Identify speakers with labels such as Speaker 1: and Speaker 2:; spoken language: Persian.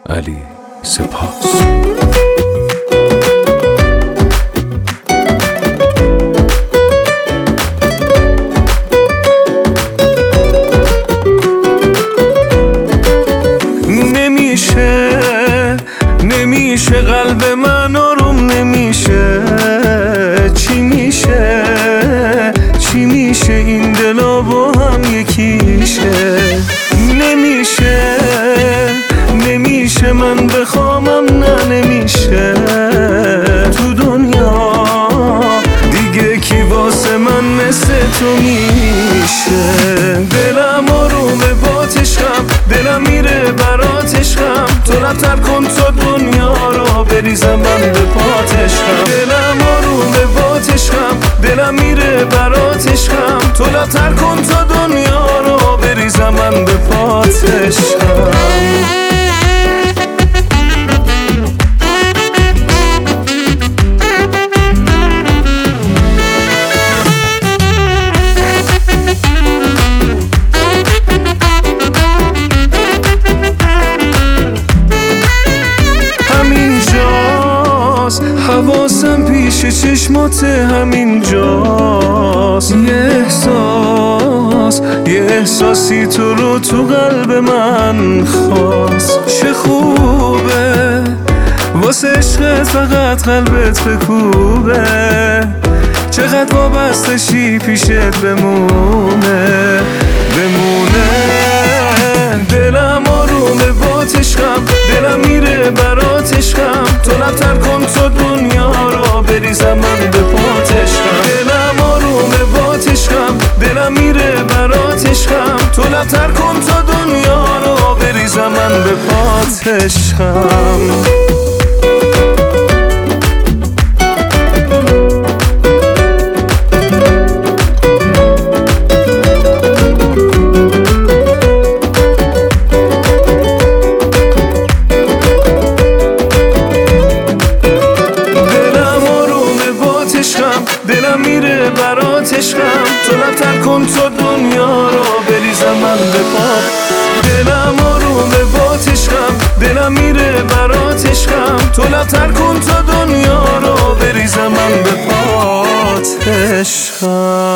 Speaker 1: علی سپاس.
Speaker 2: نمیشه قلب من آروم نمیشه. چی میشه این دلا با هم یکیشه. نمیشه من بخوامم نه نمیشه. تو دنیا دیگه کی واسه من مثل تو میشه. دلم آرومه با عشقم، دلم میره برات عشقم. تو رفتر کن تا دنیا رو بریزم من به پات عشقم. دلم آرومه با عشقم، دلم میره برات عشقم. تو رفتر کن تا دنیا رو بریزم من به پات عشقم. حواسم پیش چشمات همینجاست. یه احساسی تو رو تو قلب من خواست. چه خوبه واسه عشقت فقط قلبت بکوبه. چقدر وابستشی پیشت بمونه. دلم آرومه با عشقم، دلم میره برات عشقم. تو رفتر کن تا دنیا رو بریزم من به پات عشقم. دلم آرومه با عشقم، دلم میره برات عشقم. تو رفتر کن تا دنیا رو بریزم من به پات عشقم. دلم میره برات عشقم. تو رفتر کن تا دنیا رو بریزم من به پات. دلم آرومه با عشقم، دلم میره برات عشقم. تو رفتر کن تا دنیا رو بریزم من به پات عشقم.